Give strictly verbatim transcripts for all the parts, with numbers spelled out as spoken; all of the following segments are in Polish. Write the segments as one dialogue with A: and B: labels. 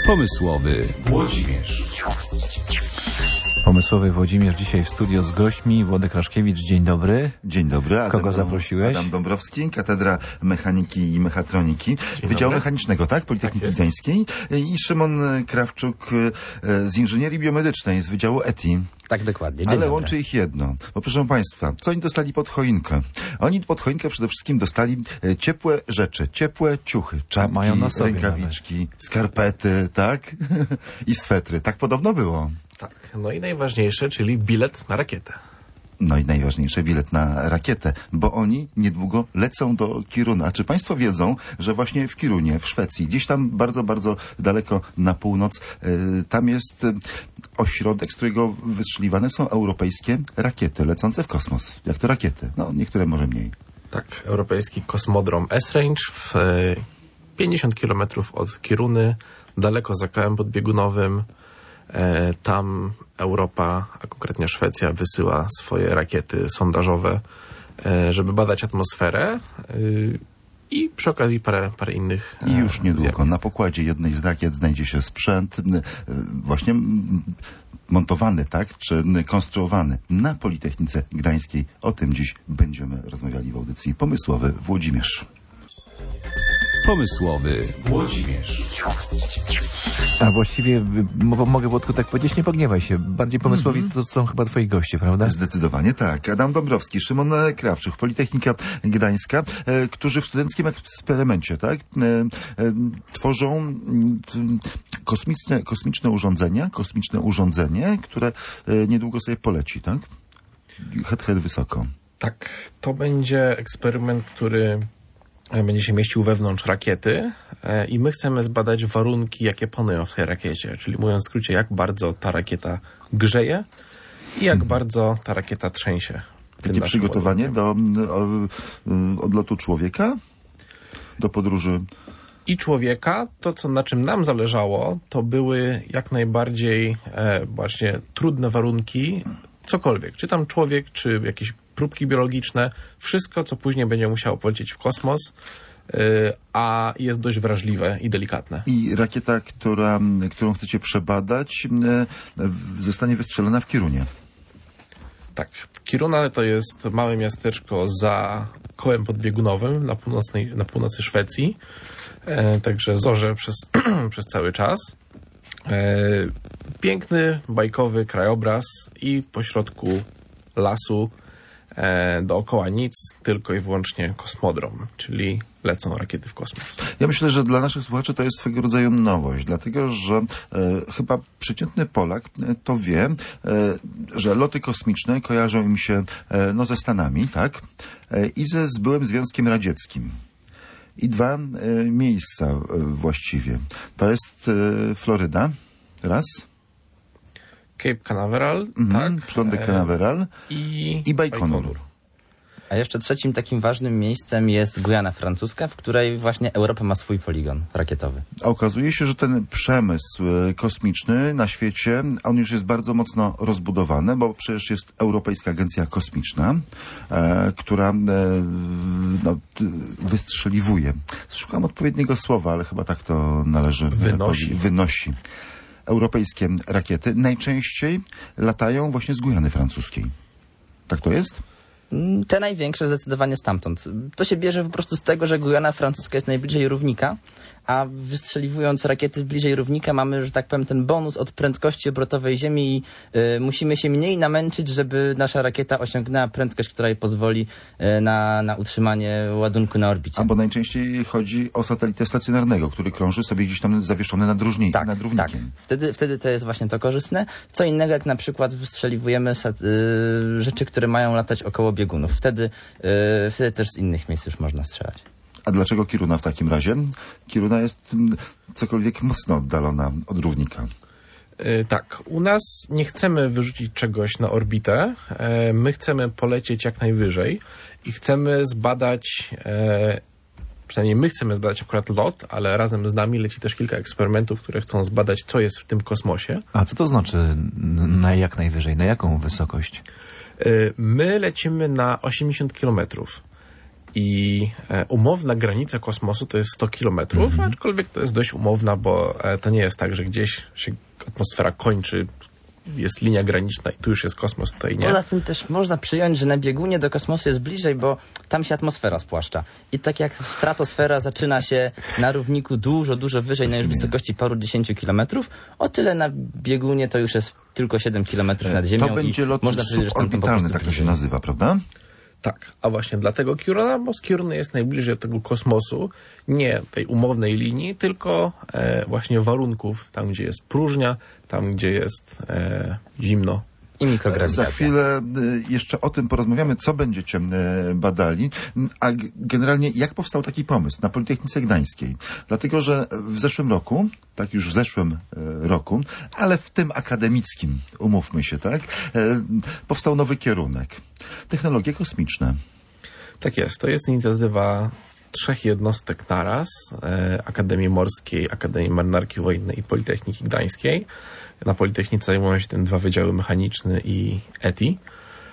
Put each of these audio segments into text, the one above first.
A: Pomysłowy Włodzimierz.
B: Pomysłowy Włodzimierz dzisiaj w studio z gośćmi. Włodek Raszkiewicz, dzień dobry.
C: Dzień dobry. A
B: kogo zaprosiłeś?
C: Adam Dąbrowski, Katedra Mechaniki i Mechatroniki,
B: dzień
C: Wydziału
B: dobry.
C: Mechanicznego, tak? Politechniki tak Gdańskiej. I Szymon Krawczuk z Inżynierii Biomedycznej, z Wydziału E T I.
D: Tak, dokładnie. Dzień
C: Ale
D: dobry.
C: łączy ich jedno. Bo proszę Państwa, co oni dostali pod choinkę? Oni pod choinkę przede wszystkim dostali ciepłe rzeczy, ciepłe ciuchy, czapki,
B: mają na sobie
C: rękawiczki, nawet. Skarpety, tak? I swetry. Tak podobno było.
E: Tak, no i najważniejsze, czyli bilet na rakietę.
C: No i najważniejsze, bilet na rakietę, bo oni niedługo lecą do Kiruna. A czy Państwo wiedzą, że właśnie w Kirunie, w Szwecji, gdzieś tam bardzo, bardzo daleko na północ, y, tam jest y, ośrodek, z którego wystrzeliwane są europejskie rakiety lecące w kosmos. Jak to rakiety? No, niektóre może mniej.
E: Tak, europejski kosmodrom S-Range w y, pięćdziesiąt kilometrów od Kiruny, daleko za kołem podbiegunowym. Tam Europa, a konkretnie Szwecja, wysyła swoje rakiety sondażowe, żeby badać atmosferę i przy okazji parę, parę innych
C: I już niedługo
E: zjawisk.
C: na pokładzie jednej z rakiet znajdzie się sprzęt właśnie montowany, tak, czy konstruowany na Politechnice Gdańskiej. O tym dziś będziemy rozmawiali w audycji Pomysłowy Włodzimierz.
A: Pomysłowy Włodzimierz.
B: A właściwie, mo mogę Włodku tak powiedzieć, nie pogniewaj się. Bardziej pomysłowi mm -hmm. to są chyba twoi goście, prawda?
C: Zdecydowanie tak. Adam Dąbrowski, Szymon Krawczuk, Politechnika Gdańska, e, którzy w studenckim eksperymencie, tak, e, e, tworzą e, kosmiczne, kosmiczne urządzenia, kosmiczne urządzenie, które e, niedługo sobie poleci, tak? Het, het wysoko.
E: Tak, to będzie eksperyment, który będzie się mieścił wewnątrz rakiety i my chcemy zbadać warunki, jakie panują w tej rakiecie. Czyli mówiąc w skrócie, jak bardzo ta rakieta grzeje i jak hmm. bardzo ta rakieta trzęsie.
C: Takie przygotowanie do o, odlotu człowieka? Do podróży?
E: I człowieka. To, co, na czym nam zależało, to były jak najbardziej e, właśnie trudne warunki, cokolwiek. Czy tam człowiek, czy jakieś próbki biologiczne, wszystko, co później będzie musiało polecieć w kosmos, yy, a jest dość wrażliwe i delikatne.
C: I rakieta, która, którą chcecie przebadać, yy, zostanie wystrzelona w Kirunie.
E: Tak. Kiruna to jest małe miasteczko za kołem podbiegunowym na, północnej, na północy Szwecji. Yy, także zorze przez, przez cały czas. Yy, piękny, bajkowy krajobraz i pośrodku lasu E, dookoła nic, tylko i wyłącznie kosmodrom, czyli lecą rakiety w kosmos.
C: Ja myślę, że dla naszych słuchaczy to jest swego rodzaju nowość, dlatego że e, chyba przeciętny Polak e, to wie, e, że loty kosmiczne kojarzą im się e, no, ze Stanami, tak? E, I ze z byłym Związkiem Radzieckim. I dwa e, miejsca e, właściwie. To jest e, Floryda, raz.
E: Cape Canaveral,
C: mhm,
E: tak.
C: Przylądek Canaveral
E: i,
C: i Bajkonur.
E: Bajkonur.
D: A jeszcze trzecim takim ważnym miejscem jest Gujana Francuska, w której właśnie Europa ma swój poligon rakietowy.
C: A okazuje się, że ten przemysł kosmiczny na świecie, on już jest bardzo mocno rozbudowany, bo przecież jest Europejska Agencja Kosmiczna, e, która e, no, wystrzeliwuje. Szukam odpowiedniego słowa, ale chyba tak to należy
E: wynosi.
C: powiedzieć. Wynosi. Europejskie rakiety najczęściej latają właśnie z Gujany Francuskiej. Tak to jest?
D: Te największe zdecydowanie stamtąd. To się bierze po prostu z tego, że Gujana Francuska jest najbliżej równika, a wystrzeliwując rakiety bliżej równika mamy, że tak powiem, ten bonus od prędkości obrotowej Ziemi i y, musimy się mniej namęczyć, żeby nasza rakieta osiągnęła prędkość, która jej pozwoli y, na, na utrzymanie ładunku na orbicie.
C: A bo najczęściej chodzi o satelitę stacjonarnego, który krąży sobie gdzieś tam zawieszony nad, różni,
D: tak,
C: nad równikiem.
D: Tak. Wtedy, wtedy to jest właśnie to korzystne. Co innego, jak na przykład wystrzeliwujemy y, rzeczy, które mają latać około biegunów. Wtedy, y, wtedy też z innych miejsc już można strzelać.
C: A dlaczego Kiruna w takim razie? Kiruna jest cokolwiek mocno oddalona od równika.
E: Yy, tak, u nas nie chcemy wyrzucić czegoś na orbitę. Yy, my chcemy polecieć jak najwyżej i chcemy zbadać, yy, przynajmniej my chcemy zbadać akurat lot, ale razem z nami leci też kilka eksperymentów, które chcą zbadać, co jest w tym kosmosie.
B: A co to znaczy na jak najwyżej? Na jaką wysokość?
E: Yy, my lecimy na osiemdziesiąt kilometrów. I umowna granica kosmosu to jest sto kilometrów, mhm. aczkolwiek to jest dość umowna, bo to nie jest tak, że gdzieś się atmosfera kończy, jest linia graniczna i tu już jest kosmos, tutaj nie.
D: Poza tym też można przyjąć, że na biegunie do kosmosu jest bliżej, bo tam się atmosfera spłaszcza. I tak jak stratosfera zaczyna się na równiku dużo, dużo wyżej, na już wysokości paru dziesięciu kilometrów, o tyle na biegunie to już jest tylko siedem kilometrów nad ziemią.
C: To będzie lot suborbitalny, tak to się nazywa, prawda?
E: Tak, a właśnie dlatego Kiruna, bo z Kiruny jest najbliżej tego kosmosu, nie tej umownej linii, tylko e, właśnie warunków, tam gdzie jest próżnia, tam gdzie jest e, zimno.
D: I mikrograwitacja.
C: Za chwilę jeszcze o tym porozmawiamy, co będziecie badali, a generalnie jak powstał taki pomysł na Politechnice Gdańskiej. Dlatego, że w zeszłym roku, tak już w zeszłym roku, ale w tym akademickim, umówmy się, tak, powstał nowy kierunek. Technologie kosmiczne.
E: Tak jest, to jest inicjatywa trzech jednostek naraz, Akademii Morskiej, Akademii Marynarki Wojennej i Politechniki Gdańskiej. Na Politechnice zajmują się tym dwa wydziały, mechaniczny i E T I.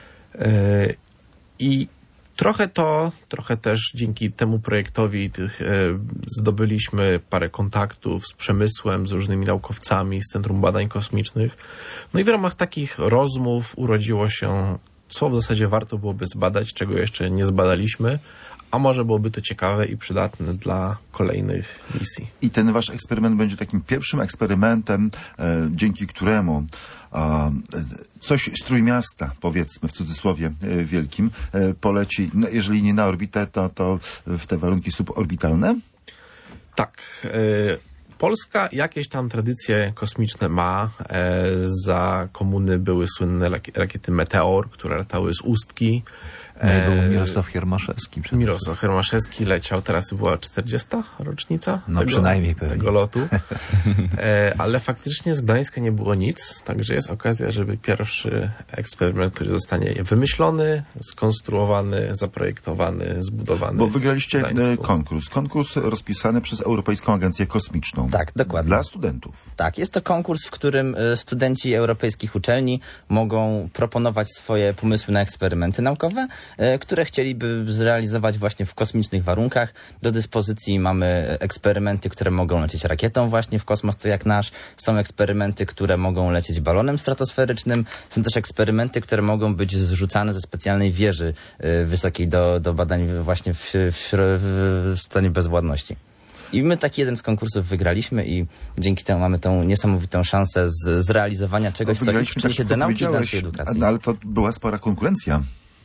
E: I trochę to, trochę też dzięki temu projektowi tych, zdobyliśmy parę kontaktów z przemysłem, z różnymi naukowcami, z Centrum Badań Kosmicznych. No i w ramach takich rozmów urodziło się, co w zasadzie warto byłoby zbadać, czego jeszcze nie zbadaliśmy, a może byłoby to ciekawe i przydatne dla kolejnych misji.
C: I ten wasz eksperyment będzie takim pierwszym eksperymentem, e, dzięki któremu e, coś z Trójmiasta, powiedzmy w cudzysłowie e, wielkim, e, poleci, no, jeżeli nie na orbitę, to, to w te warunki suborbitalne?
E: Tak. E, Polska jakieś tam tradycje kosmiczne ma. E, za komuny były słynne rakiety Meteor, które latały z Ustki.
B: No i był Mirosław Hermaszewski.
E: Mirosław Hermaszewski leciał, teraz była czterdziesta rocznica
B: no,
E: tego,
B: przynajmniej pewnie.
E: tego lotu. E, ale faktycznie z Gdańska nie było nic, także jest okazja, żeby pierwszy eksperyment, który zostanie wymyślony, skonstruowany, zaprojektowany, zbudowany.
C: Bo wygraliście konkurs. Konkurs rozpisany przez Europejską Agencję Kosmiczną.
D: Tak, dokładnie.
C: Dla studentów.
D: Tak, jest to konkurs, w którym studenci europejskich uczelni mogą proponować swoje pomysły na eksperymenty naukowe, które chcieliby zrealizować właśnie w kosmicznych warunkach. Do dyspozycji mamy eksperymenty, które mogą lecieć rakietą właśnie w kosmos, to jak nasz. Są eksperymenty, które mogą lecieć balonem stratosferycznym. Są też eksperymenty, które mogą być zrzucane ze specjalnej wieży wysokiej do, do badań właśnie w, w, w stanie bezwładności. I my taki jeden z konkursów wygraliśmy i dzięki temu mamy tą niesamowitą szansę z zrealizowania czegoś, co już przyniesie do nauki i do naszej edukacji.
C: Ale to była spora konkurencja.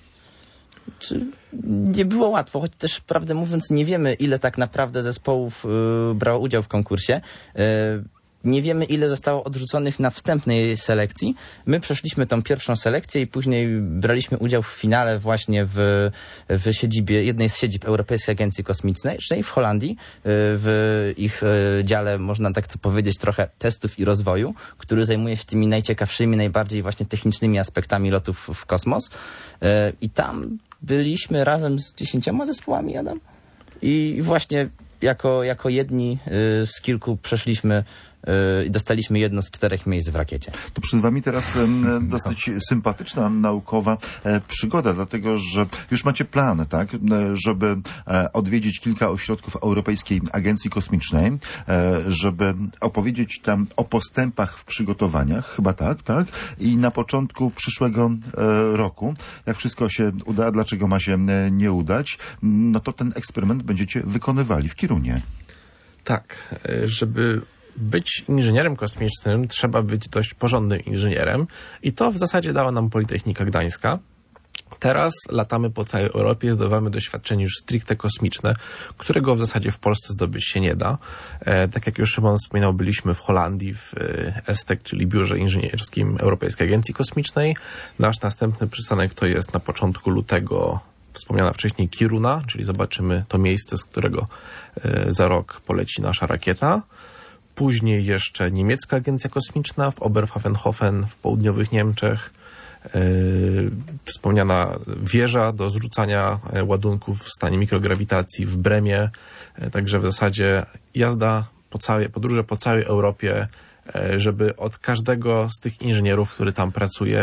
D: Czy nie było łatwo, choć też prawdę mówiąc nie wiemy, ile tak naprawdę zespołów y, brało udział w konkursie. Y, nie wiemy, ile zostało odrzuconych na wstępnej selekcji. My przeszliśmy tą pierwszą selekcję i później braliśmy udział w finale właśnie w, w siedzibie, jednej z siedzib Europejskiej Agencji Kosmicznej, czyli w Holandii, w ich dziale, można tak to powiedzieć, trochę testów i rozwoju, który zajmuje się tymi najciekawszymi, najbardziej właśnie technicznymi aspektami lotów w kosmos. I tam byliśmy razem z dziesięcioma zespołami, Adam. I właśnie jako, jako jedni z kilku przeszliśmy i dostaliśmy jedno z czterech miejsc w rakiecie.
C: To przed wami teraz dosyć sympatyczna, naukowa przygoda, dlatego że już macie plan, tak, żeby odwiedzić kilka ośrodków Europejskiej Agencji Kosmicznej, żeby opowiedzieć tam o postępach w przygotowaniach, chyba tak, tak, i na początku przyszłego roku, jak wszystko się uda, dlaczego ma się nie udać, no to ten eksperyment będziecie wykonywali w Kirunie.
E: Tak, żeby być inżynierem kosmicznym trzeba być dość porządnym inżynierem i to w zasadzie dała nam Politechnika Gdańska. Teraz latamy po całej Europie, zdobywamy doświadczenie już stricte kosmiczne, którego w zasadzie w Polsce zdobyć się nie da. E, tak jak już Szymon wspominał, byliśmy w Holandii, w E S T E C, czyli Biurze Inżynierskim Europejskiej Agencji Kosmicznej. Nasz następny przystanek to jest na początku lutego wspomniana wcześniej Kiruna, czyli zobaczymy to miejsce, z którego e, za rok poleci nasza rakieta. Później jeszcze niemiecka agencja kosmiczna w Oberpfaffenhofen w południowych Niemczech. Yy, wspomniana wieża do zrzucania ładunków w stanie mikrograwitacji w Bremie. Yy, także w zasadzie jazda po całej, podróże po całej Europie, yy, żeby od każdego z tych inżynierów, który tam pracuje,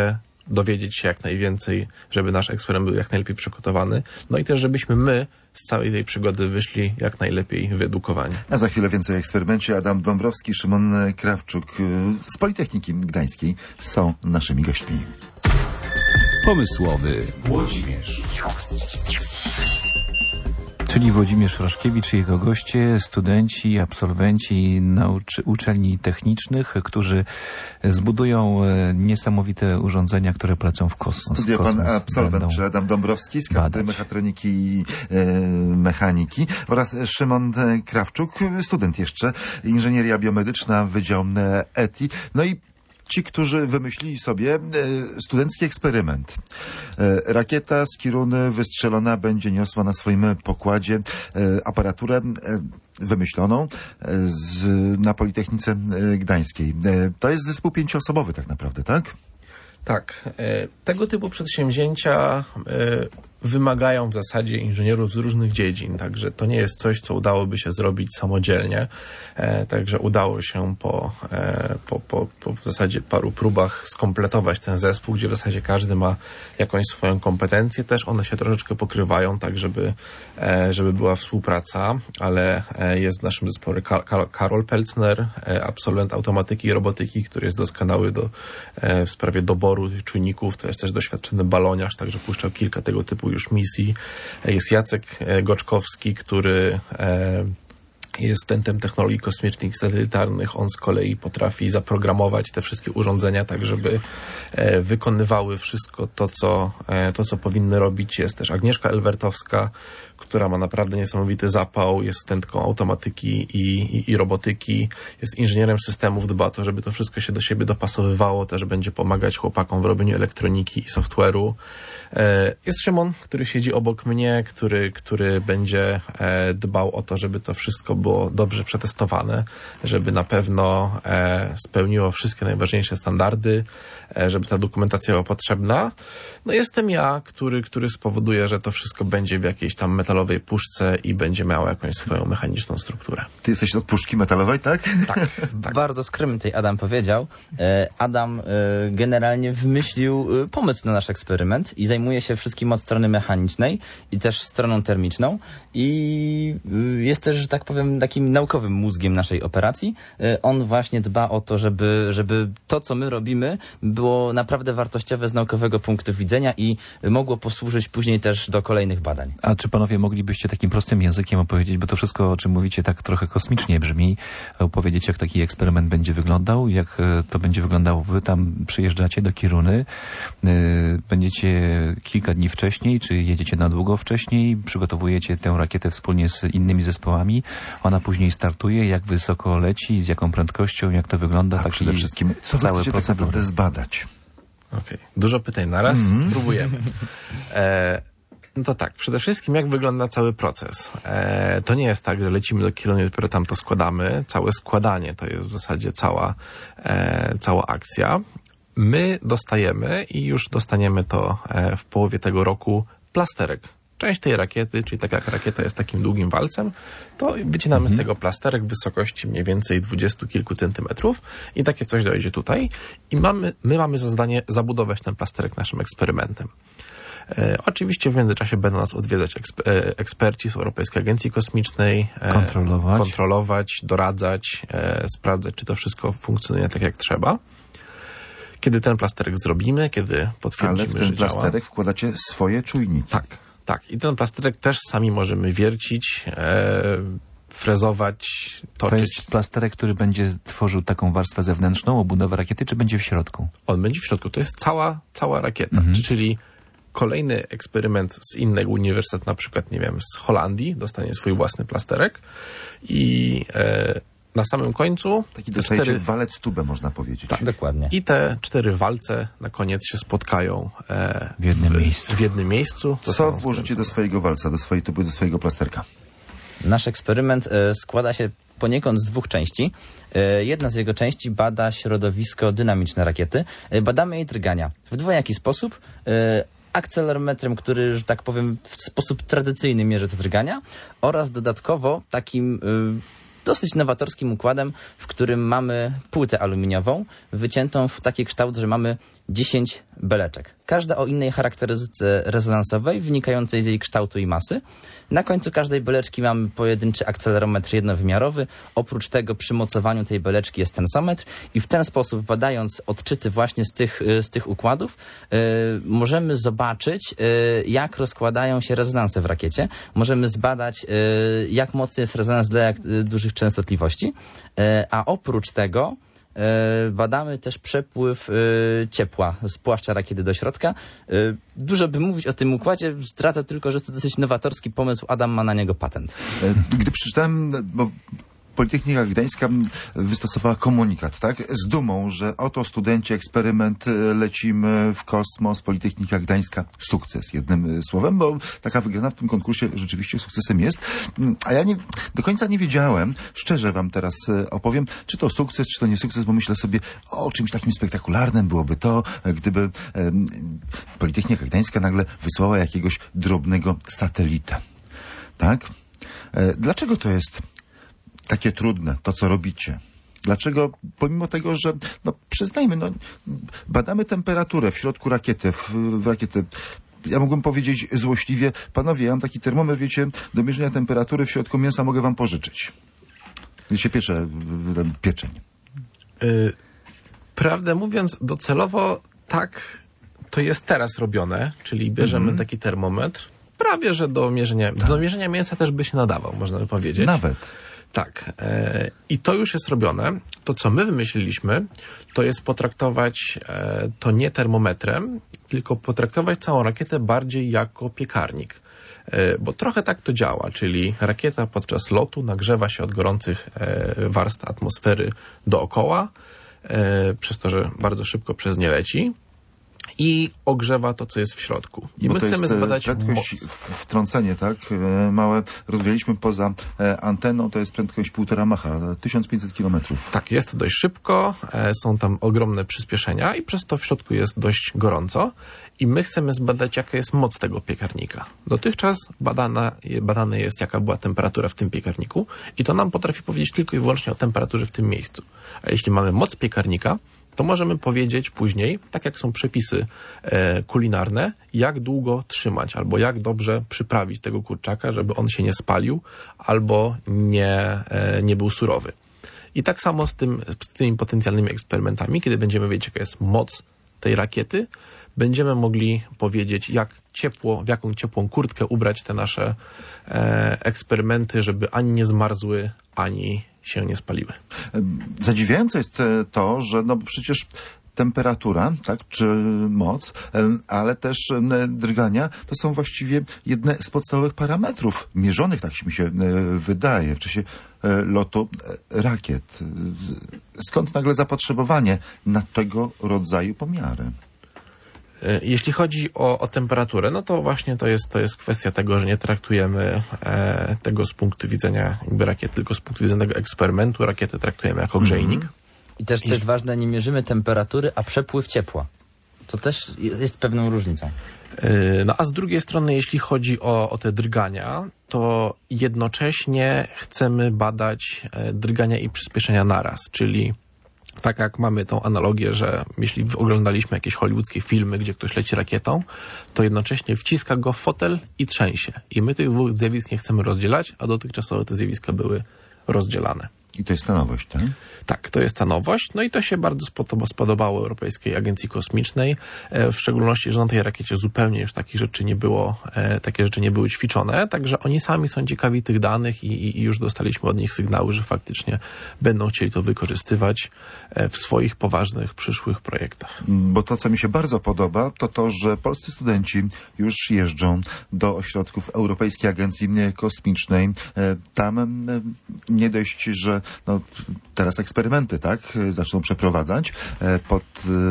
E: dowiedzieć się jak najwięcej, żeby nasz eksperyment był jak najlepiej przygotowany, no i też żebyśmy my z całej tej przygody wyszli jak najlepiej wyedukowani.
C: A za chwilę więcej o eksperymencie. Adam Dąbrowski, Szymon Krawczuk z Politechniki Gdańskiej są naszymi gośćmi.
A: Pomysłowy Włodzimierz.
B: Czyli Włodzimierz Roszkiewicz i jego goście, studenci, absolwenci nauczy, uczelni technicznych, którzy zbudują niesamowite urządzenia, które polecą w kosmos.
C: Studia pan absolwent,
B: będą
C: czy Adam Dąbrowski z Katedry Mechatroniki i e, Mechaniki oraz Szymon Krawczuk, student jeszcze, inżynieria biomedyczna, Wydział E T I. No i ci, którzy wymyślili sobie e, studencki eksperyment. E, rakieta z Kiruny wystrzelona będzie niosła na swoim pokładzie e, aparaturę e, wymyśloną e, z, na Politechnice e, Gdańskiej. E, to jest zespół pięcioosobowy tak naprawdę, tak?
E: Tak. E, tego typu przedsięwzięcia e, wymagają w zasadzie inżynierów z różnych dziedzin, także to nie jest coś, co udałoby się zrobić samodzielnie. E, także udało się po, e, po, po, po w zasadzie paru próbach skompletować ten zespół, gdzie w zasadzie każdy ma jakąś swoją kompetencję. Też one się troszeczkę pokrywają, tak żeby, e, żeby była współpraca, ale e, jest w naszym zespole Ka- Karol Pelcner, e, absolwent automatyki i robotyki, który jest doskonały do, e, w sprawie doboru tych czujników. To jest też doświadczony baloniarz, także puszczał kilka tego typu już misji. Jest Jacek Goczkowski, który jest studentem technologii kosmicznych i satelitarnych. On z kolei potrafi zaprogramować te wszystkie urządzenia tak, żeby wykonywały wszystko to, co, to, co powinny robić. Jest też Agnieszka Elwertowska, która ma naprawdę niesamowity zapał, jest studentką automatyki i, i, i robotyki, jest inżynierem systemów, dba o to, żeby to wszystko się do siebie dopasowywało, też będzie pomagać chłopakom w robieniu elektroniki i software'u. Jest Szymon, który siedzi obok mnie, który, który będzie dbał o to, żeby to wszystko było dobrze przetestowane, żeby na pewno spełniło wszystkie najważniejsze standardy, żeby ta dokumentacja była potrzebna. No jestem ja, który, który spowoduje, że to wszystko będzie w jakiejś tam metalowej puszce i będzie miało jakąś swoją mechaniczną strukturę.
C: Ty jesteś od puszki metalowej, tak?
E: Tak. tak.
D: Bardzo skromnie Adam powiedział. Adam generalnie wymyślił pomysł na nasz eksperyment i zajmuje się wszystkim od strony mechanicznej i też stroną termiczną i jest też, że tak powiem, takim naukowym mózgiem naszej operacji. On właśnie dba o to, żeby, żeby to, co my robimy, było naprawdę wartościowe z naukowego punktu widzenia i mogło posłużyć później też do kolejnych badań.
B: A czy panowie moglibyście takim prostym językiem opowiedzieć, bo to wszystko, o czym mówicie, tak trochę kosmicznie brzmi, opowiedzieć, jak taki eksperyment będzie wyglądał, jak to będzie wyglądało? Wy tam przyjeżdżacie do Kiruny, będziecie kilka dni wcześniej, czy jedziecie na długo wcześniej, przygotowujecie tę rakietę wspólnie z innymi zespołami, ona później startuje, jak wysoko leci, z jaką prędkością, jak to wygląda,
C: A
B: tak
C: przede wszystkim, co wy chcecie tak naprawdę zbadać?
E: Okej, okay. Dużo pytań naraz, mm. spróbujemy. E, no to tak, przede wszystkim jak wygląda cały proces. E, to nie jest tak, że lecimy do Kiruny, dopiero tam to składamy. Całe składanie to jest w zasadzie cała, e, cała akcja. My dostajemy i już dostaniemy to e, w połowie tego roku plasterek. Część tej rakiety, czyli tak jak rakieta jest takim długim walcem, to wycinamy mhm. z tego plasterek w wysokości mniej więcej dwudziestu kilku centymetrów i takie coś dojdzie tutaj i mamy, my mamy za zadanie zabudować ten plasterek naszym eksperymentem. E, oczywiście w międzyczasie będą nas odwiedzać eksp- e, eksperci z Europejskiej Agencji Kosmicznej, e,
B: kontrolować.
E: kontrolować, doradzać, e, sprawdzać, czy to wszystko funkcjonuje tak jak trzeba. Kiedy ten plasterek zrobimy, kiedy potwierdzimy,
C: Ale w ten
E: że
C: plasterek
E: działa,
C: wkładacie swoje czujniki.
E: Tak, tak. I ten plasterek też sami możemy wiercić, e, frezować, toczyć.
B: To jest plasterek, który będzie tworzył taką warstwę zewnętrzną, obudowę rakiety, czy będzie w środku?
E: On będzie w środku. To jest cała, cała rakieta.
B: Mhm.
E: Czyli kolejny eksperyment z innego uniwersytetu, na przykład, nie wiem, z Holandii, dostanie swój własny plasterek i e, na samym końcu
C: Taki
E: te
C: dostajecie
E: cztery...
C: walec tubę, można powiedzieć.
D: Tak, dokładnie.
E: I te cztery walce na koniec się spotkają e,
B: W jednym
E: w,
B: miejscu.
E: W jednym miejscu.
C: Co włożycie do swojego walca, do swojej tuby, do swojego plasterka?
D: Nasz eksperyment e, składa się poniekąd z dwóch części. E, jedna z jego części bada środowisko dynamiczne rakiety. E, badamy jej drgania w dwojaki sposób. E, akcelerometrem, który, że tak powiem, w sposób tradycyjny mierzy te drgania oraz dodatkowo takim e, dosyć nowatorskim układem, w którym mamy płytę aluminiową wyciętą w taki kształt, że mamy dziesięć beleczek. Każda o innej charakterystyce rezonansowej, wynikającej z jej kształtu i masy. Na końcu każdej beleczki mamy pojedynczy akcelerometr jednowymiarowy. Oprócz tego przy mocowaniu tej beleczki jest tensometr i w ten sposób, badając odczyty właśnie z tych, z tych układów, yy, możemy zobaczyć, yy, jak rozkładają się rezonanse w rakiecie. Możemy zbadać, yy, jak mocny jest rezonans dla jak yy, dużych częstotliwości. Yy, a oprócz tego badamy też przepływ ciepła z płaszcza rakiety do środka. Dużo by mówić o tym układzie, zdradzę tylko, że jest to dosyć nowatorski pomysł, Adam ma na niego patent.
C: Gdy przeczytałem, bo Politechnika Gdańska wystosowała komunikat, tak? Z dumą, że oto studenci, eksperyment, lecimy w kosmos, Politechnika Gdańska, sukces, jednym słowem, bo taka wygrana w tym konkursie rzeczywiście sukcesem jest. A ja nie, do końca nie wiedziałem, szczerze wam teraz opowiem, czy to sukces, czy to nie sukces, bo myślę sobie, o czymś takim spektakularnym byłoby to, gdyby e, Politechnika Gdańska nagle wysłała jakiegoś drobnego satelita. Tak? E, dlaczego to jest takie trudne, to co robicie? Dlaczego, pomimo tego, że, no przyznajmy, no, badamy temperaturę w środku rakiety, w, w rakiety, ja mógłbym powiedzieć złośliwie, panowie, ja mam taki termometr, wiecie, do mierzenia temperatury w środku mięsa mogę wam pożyczyć. Gdy się piecze pieczeń.
E: Yy, prawdę mówiąc, docelowo tak to jest teraz robione, czyli bierzemy mm-hmm. taki termometr, prawie że do mierzenia, tak. do mierzenia mięsa też by się nadawał, można by powiedzieć.
C: Nawet.
E: Tak. E, I to już jest robione. To, co my wymyśliliśmy, to jest potraktować e, to nie termometrem, tylko potraktować całą rakietę bardziej jako piekarnik. E, bo trochę tak to działa, czyli rakieta podczas lotu nagrzewa się od gorących e, warstw atmosfery dookoła, e, przez to, że bardzo szybko przez nie leci. I ogrzewa to, co jest w środku. I
C: Bo
E: my
C: to
E: chcemy
C: jest
E: zbadać
C: prędkość,
E: moc.
C: wtrącenie, tak? Małe rozwijaliśmy poza anteną, to jest prędkość półtora Macha, tysiąc pięćset kilometrów.
E: Tak, jest dość szybko, są tam ogromne przyspieszenia i przez to w środku jest dość gorąco. I my chcemy zbadać, jaka jest moc tego piekarnika. Dotychczas badana, badane jest, jaka była temperatura w tym piekarniku i to nam potrafi powiedzieć tylko i wyłącznie o temperaturze w tym miejscu. A jeśli mamy moc piekarnika, to możemy powiedzieć później, tak jak są przepisy e, kulinarne, jak długo trzymać albo jak dobrze przyprawić tego kurczaka, żeby on się nie spalił albo nie, e, nie był surowy. I tak samo z, tym, z tymi potencjalnymi eksperymentami, kiedy będziemy wiedzieć, jaka jest moc tej rakiety, będziemy mogli powiedzieć, jak ciepło, w jaką ciepłą kurtkę ubrać te nasze e, eksperymenty, żeby ani nie zmarzły, ani się nie spaliły.
C: Zadziwiające jest to, że no przecież temperatura, tak, czy moc, ale też drgania, to są właściwie jedne z podstawowych parametrów mierzonych, tak mi się wydaje, w czasie lotu rakiet. Skąd nagle zapotrzebowanie na tego rodzaju pomiary?
E: Jeśli chodzi o, o temperaturę, no to właśnie to jest, to jest kwestia tego, że nie traktujemy e, tego z punktu widzenia jakby rakiety, tylko z punktu widzenia tego eksperymentu. Rakietę traktujemy jako grzejnik. Mm-hmm.
D: I też, co jest ważne, nie mierzymy temperatury, a przepływ ciepła. To też jest pewną różnicą.
E: E, no a z drugiej strony, jeśli chodzi o, o te drgania, to jednocześnie chcemy badać drgania i przyspieszenia naraz, czyli tak jak mamy tą analogię, że jeśli oglądaliśmy jakieś hollywoodzkie filmy, gdzie ktoś leci rakietą, to jednocześnie wciska go w fotel i trzęsie. I my tych dwóch zjawisk nie chcemy rozdzielać, a dotychczasowo te zjawiska były rozdzielane.
C: I to jest ta nowość, tak?
E: Tak, to jest ta nowość. No i to się bardzo spodobało Europejskiej Agencji Kosmicznej. W szczególności, że na tej rakiecie zupełnie już takich rzeczy nie było, takie rzeczy nie były ćwiczone. Także oni sami są ciekawi tych danych i, i już dostaliśmy od nich sygnały, że faktycznie będą chcieli to wykorzystywać w swoich poważnych, przyszłych projektach.
C: Bo to, co mi się bardzo podoba, to to, że polscy studenci już jeżdżą do ośrodków Europejskiej Agencji Kosmicznej. Tam nie dość, że no, teraz eksperymenty, tak, zaczną przeprowadzać pod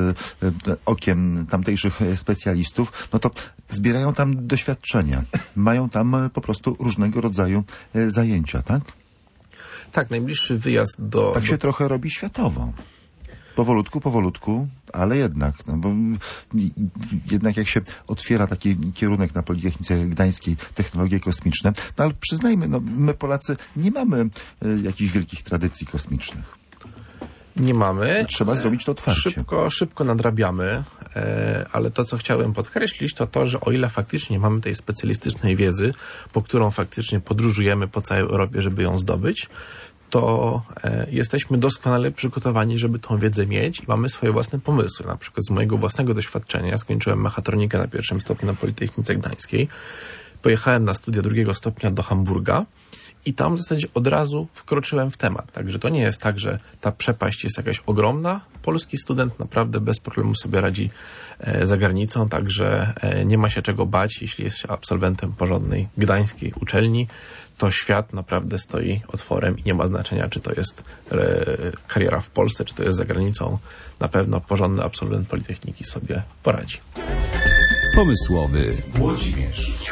C: okiem tamtejszych specjalistów, no to zbierają tam doświadczenia. Mają tam po prostu różnego rodzaju zajęcia, tak?
E: Tak, najbliższy wyjazd do...
C: Tak się
E: do...
C: trochę robi światowo. Powolutku, powolutku, ale jednak, no bo jednak jak się otwiera taki kierunek na Politechnice Gdańskiej, technologie kosmiczne, no ale przyznajmy, no my Polacy nie mamy y, jakichś wielkich tradycji kosmicznych.
E: Nie mamy.
C: Trzeba zrobić to otwarcie.
E: Szybko, szybko nadrabiamy. ale to, co chciałem podkreślić, to to, że o ile faktycznie mamy tej specjalistycznej wiedzy, po którą faktycznie podróżujemy po całej Europie, żeby ją zdobyć, to jesteśmy doskonale przygotowani, żeby tą wiedzę mieć i mamy swoje własne pomysły. Na przykład z mojego własnego doświadczenia, ja skończyłem mechatronikę na pierwszym stopniu na Politechnice Gdańskiej, pojechałem na studia drugiego stopnia do Hamburga i tam w zasadzie od razu wkroczyłem w temat. Także to nie jest tak, że ta przepaść jest jakaś ogromna. Polski student naprawdę bez problemu sobie radzi za granicą, także nie ma się czego bać, jeśli jest się absolwentem porządnej gdańskiej uczelni, to świat naprawdę stoi otworem i nie ma znaczenia, czy to jest kariera w Polsce, czy to jest za granicą. Na pewno porządny absolwent Politechniki sobie poradzi.
A: Pomysłowy Włodzimierz.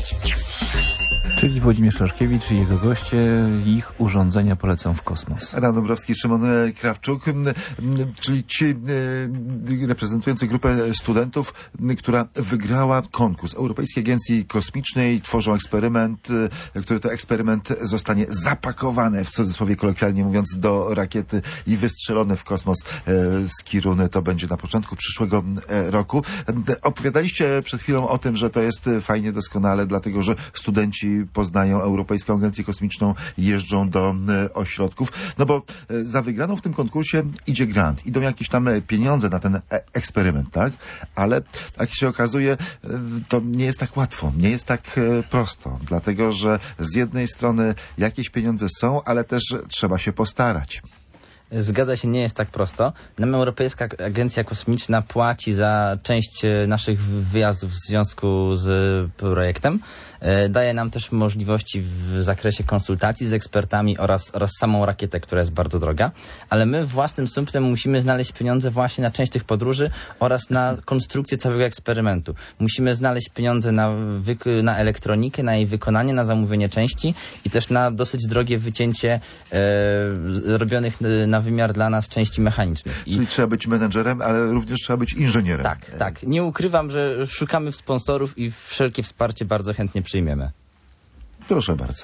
B: Czyli Włodzimierz Raszkiewicz i jego goście, ich urządzenia polecą w kosmos.
C: Adam Dąbrowski, Szymon Krawczuk, czyli ci reprezentujący grupę studentów, która wygrała konkurs Europejskiej Agencji Kosmicznej. Tworzą eksperyment, który to eksperyment zostanie zapakowany, w cudzysłowie kolokwialnie mówiąc, do rakiety i wystrzelony w kosmos z Kiruny. To będzie na początku przyszłego roku. Opowiadaliście przed chwilą o tym, że to jest fajnie, doskonale, dlatego że studenci poznają Europejską Agencję Kosmiczną, jeżdżą do ośrodków. No bo za wygraną w tym konkursie idzie grant. Idą jakieś tam pieniądze na ten e eksperyment, tak? Ale jak się okazuje, to nie jest tak łatwo, nie jest tak prosto. Dlatego, że z jednej strony jakieś pieniądze są, ale też trzeba się postarać.
D: Zgadza się, nie jest tak prosto. Nam Europejska Agencja Kosmiczna płaci za część naszych wyjazdów w związku z projektem. Daje nam też możliwości w zakresie konsultacji z ekspertami oraz, oraz samą rakietę, która jest bardzo droga. Ale my własnym sumptem musimy znaleźć pieniądze właśnie na część tych podróży oraz na konstrukcję całego eksperymentu. Musimy znaleźć pieniądze na, na elektronikę, na jej wykonanie, na zamówienie części i też na dosyć drogie wycięcie e, robionych na wymiar dla nas części mechanicznych. I...
C: Czyli trzeba być menedżerem, ale również trzeba być inżynierem.
D: Tak, tak. Nie ukrywam, że szukamy sponsorów i wszelkie wsparcie bardzo chętnie przyjmiemy.
C: Proszę bardzo.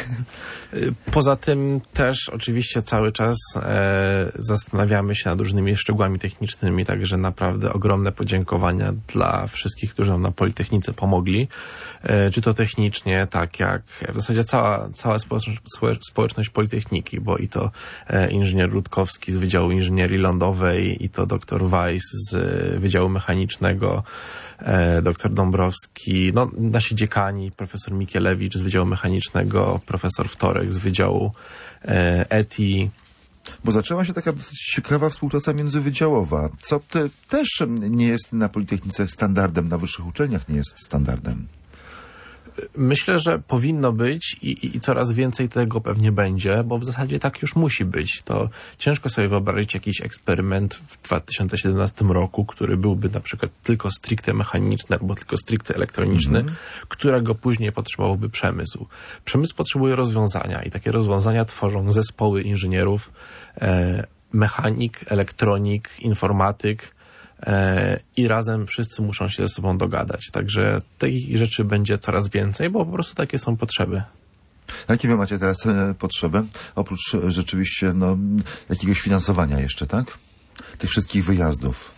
E: Poza tym też oczywiście cały czas e, zastanawiamy się nad różnymi szczegółami technicznymi, także naprawdę ogromne podziękowania dla wszystkich, którzy nam na Politechnice pomogli. E, czy to technicznie, tak jak w zasadzie cała, cała społeczność, społeczność Politechniki, bo i to e, inżynier Rutkowski z Wydziału Inżynierii Lądowej, i to doktor Weiss z Wydziału Mechanicznego, e, doktor Dąbrowski, no, nasi dziekani, profesor Mikielewicz z Wydziału Mechanicznego, profesor Wtorek z Wydziału e, E T I.
C: Bo zaczęła się taka dosyć ciekawa współpraca międzywydziałowa, co te, też nie jest na Politechnice standardem, na wyższych uczelniach nie jest standardem.
E: Myślę, że powinno być i, i, i coraz więcej tego pewnie będzie, bo w zasadzie tak już musi być. To ciężko sobie wyobrazić jakiś eksperyment w dwa tysiące siedemnastym roku, który byłby na przykład tylko stricte mechaniczny albo tylko stricte elektroniczny, mm-hmm. którego później potrzebowałby przemysł. Przemysł potrzebuje rozwiązania i takie rozwiązania tworzą zespoły inżynierów, e, mechanik, elektronik, informatyk, i razem wszyscy muszą się ze sobą dogadać. Także tych rzeczy będzie coraz więcej, bo po prostu takie są potrzeby.
C: Jakie wy macie teraz potrzeby? Oprócz rzeczywiście no, jakiegoś finansowania jeszcze, tak? Tych wszystkich wyjazdów.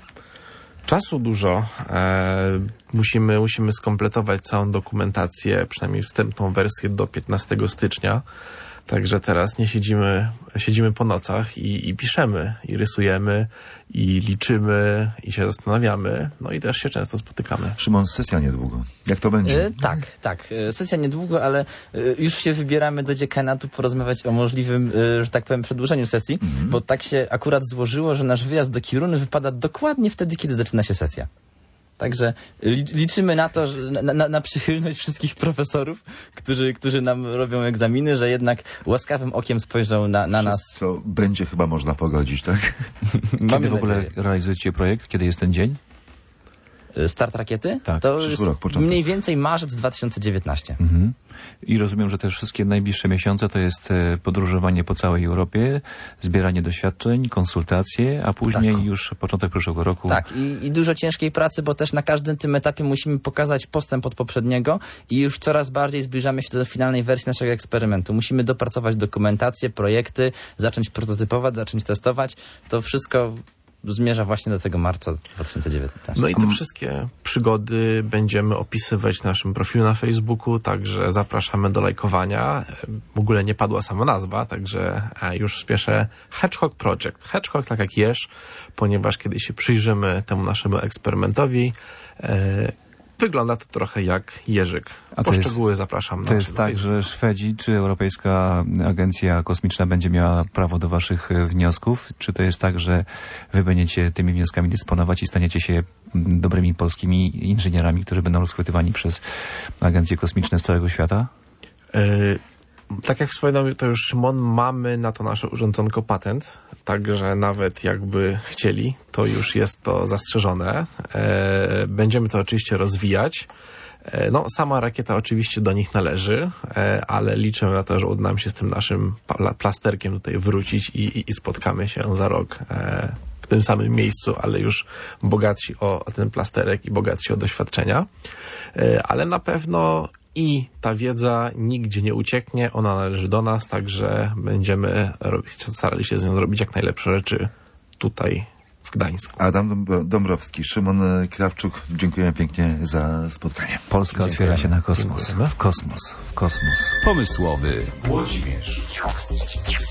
E: Czasu dużo. E, musimy, musimy skompletować całą dokumentację, przynajmniej wstępną wersję do piętnastego stycznia. Także teraz nie siedzimy, siedzimy po nocach i, i piszemy, i rysujemy, i liczymy, i się zastanawiamy, no i też się często spotykamy.
C: Szymon, sesja niedługo. Jak to będzie?
D: E, tak, tak. Sesja niedługo, ale już się wybieramy do dziekanatu porozmawiać o możliwym, że tak powiem, przedłużeniu sesji, mm-hmm. bo tak się akurat złożyło, że nasz wyjazd do Kiruny wypada dokładnie wtedy, kiedy zaczyna się sesja. Także liczymy na to, że na, na, na przychylność wszystkich profesorów, którzy, którzy nam robią egzaminy, że jednak łaskawym okiem spojrzą na, na nas.
C: To będzie chyba można pogodzić, tak?
B: Kiedy w ogóle realizujecie projekt? Kiedy jest ten dzień?
D: Start rakiety?
B: Tak,
D: to jest
C: rok, początek.
D: Mniej więcej marzec dwa tysiące dziewiętnasty.
B: Mhm. I rozumiem, że te wszystkie najbliższe miesiące to jest podróżowanie po całej Europie, zbieranie doświadczeń, konsultacje, a później tak. już początek przyszłego roku.
D: Tak, i, i dużo ciężkiej pracy, bo też na każdym tym etapie musimy pokazać postęp od poprzedniego i już coraz bardziej zbliżamy się do finalnej wersji naszego eksperymentu. Musimy dopracować dokumentację, projekty, zacząć prototypować, zacząć testować. To wszystko zmierza właśnie do tego marca dwa tysiące dziewiętnastego.
E: No i te wszystkie przygody będziemy opisywać w naszym profilu na Facebooku, także zapraszamy do lajkowania. W ogóle nie padła sama nazwa, także już spieszę Hedgehog Project. Hedgehog tak jak jesz, ponieważ kiedy się przyjrzymy temu naszemu eksperymentowi, wygląda to trochę jak jeżyk.
B: A to
E: Poszczegóły
B: jest,
E: zapraszam.
B: To jest tak, że Szwedzi czy Europejska Agencja Kosmiczna będzie miała prawo do waszych wniosków? Czy to jest tak, że wy będziecie tymi wnioskami dysponować i staniecie się dobrymi polskimi inżynierami, którzy będą rozchwytywani przez agencje kosmiczne z całego świata?
E: Y Tak jak wspominał to już Szymon, mamy na to nasze urządzonko patent, także nawet jakby chcieli, to już jest to zastrzeżone. E, będziemy to oczywiście rozwijać. E, no, sama rakieta oczywiście do nich należy, e, ale liczę na to, że uda nam się z tym naszym plasterkiem tutaj wrócić i, i, i spotkamy się za rok e, w tym samym miejscu, ale już bogatsi o, o ten plasterek i bogatsi o doświadczenia. E, ale na pewno i ta wiedza nigdzie nie ucieknie, ona należy do nas, także będziemy starali się z nią zrobić jak najlepsze rzeczy tutaj w Gdańsku.
C: Adam Dąbrowski, Szymon Krawczuk, dziękuję pięknie za spotkanie.
B: Polska
E: Dziękujemy.
B: otwiera się na kosmos.
E: Dziękujemy.
B: W kosmos. W kosmos.
A: Pomysłowy Włodzimierz.